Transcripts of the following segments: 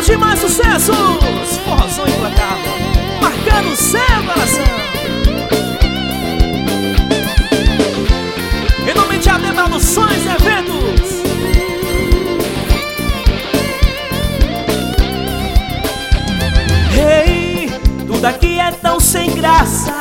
os demais sucessos. Forrozão implacável, marcando seu coração. Em nome de AD Produções e Eventos. Hey, tudo aqui é tão sem graça.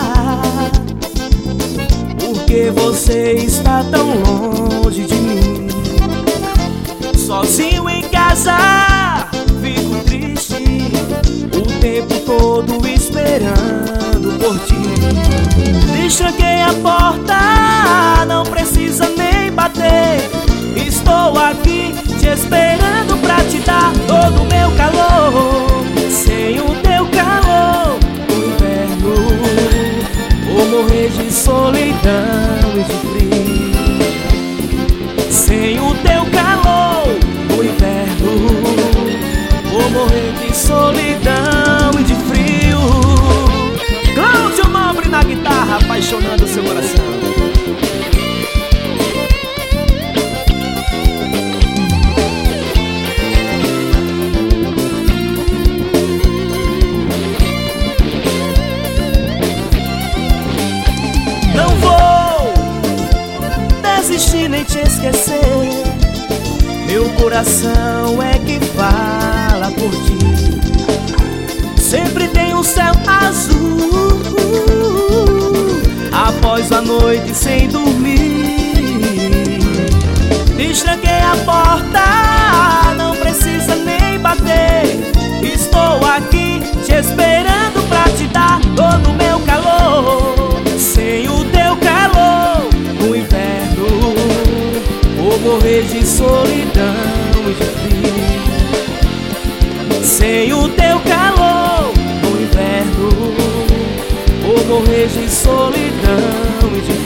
Por que você está tão longe de mim? Sozinho em casa, fico triste o tempo todo esperando por ti. Destranquei a porta, não precisa nem bater. Estou aqui te esperando pra te dar todo o meu calor. Sem o teu calor, no inverno vou morrer de solidão e de frio. Sem o teu calor, no inverno vou morrer de solidão e de frio. Cláudio Nobre na guitarra, apaixonando seu coração. Não vou desistir nem te esquecer. Meu coração é que fala por ti. Sempre tem um céu azul após a noite sem dormir. Destranquei a porta, não precisa nem bater. Estou aqui te esperando pra te dar todo o meu calor. Sem o teu calor, no inverno vou morrer de solidão e de frio. Sem o teu calor, no inverno vou morrer de solidão e de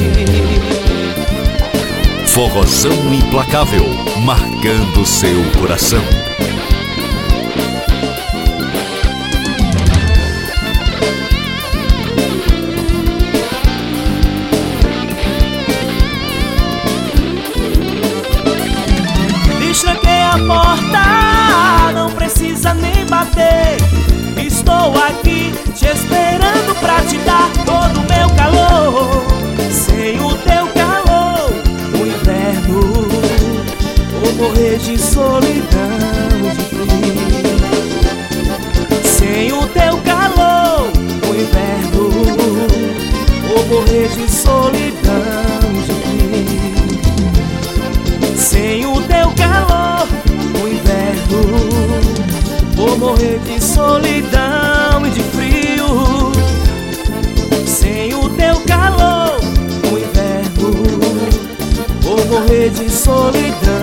frio. Forrozão implacável, marcando seu coração. Destranquei a porta, não precisa nem bater. Estou aqui te esperando pra te dar todo o meu calor. Sem o teu calor, no inverno vou morrer de solidão e de frio. Sem o teu calor, no inverno vou morrer de solidão e de frio. Sem o teu calor, no inverno vou morrer de solidão e de frio. Sem o teu calor, no inverno vou morrer de solidão